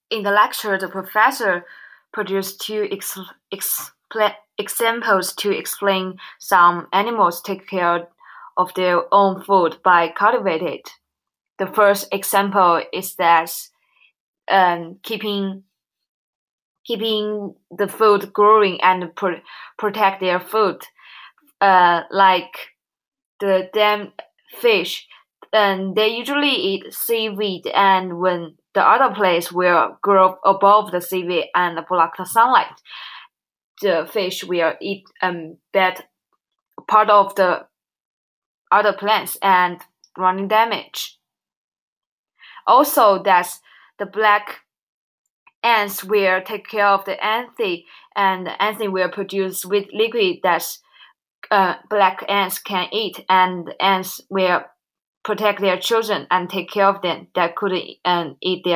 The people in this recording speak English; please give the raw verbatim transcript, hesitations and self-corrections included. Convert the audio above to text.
In the lecture, the professor produced two ex- expla examples to explain some animals take care of their own food by cultivating it. The first example is that um, keeping keeping the food growing and pro- protect their food, uh, like the dam fish, and they usually eat seaweed, and when the other place will grow above the seaweed and block the sunlight, the fish will eat um that part of the other plants and running damage. Also, that the black ants will take care of the anthy, and the anthy will produce sweet liquid that uh, black ants can eat, and ants will protect their children and take care of them that could um, eat their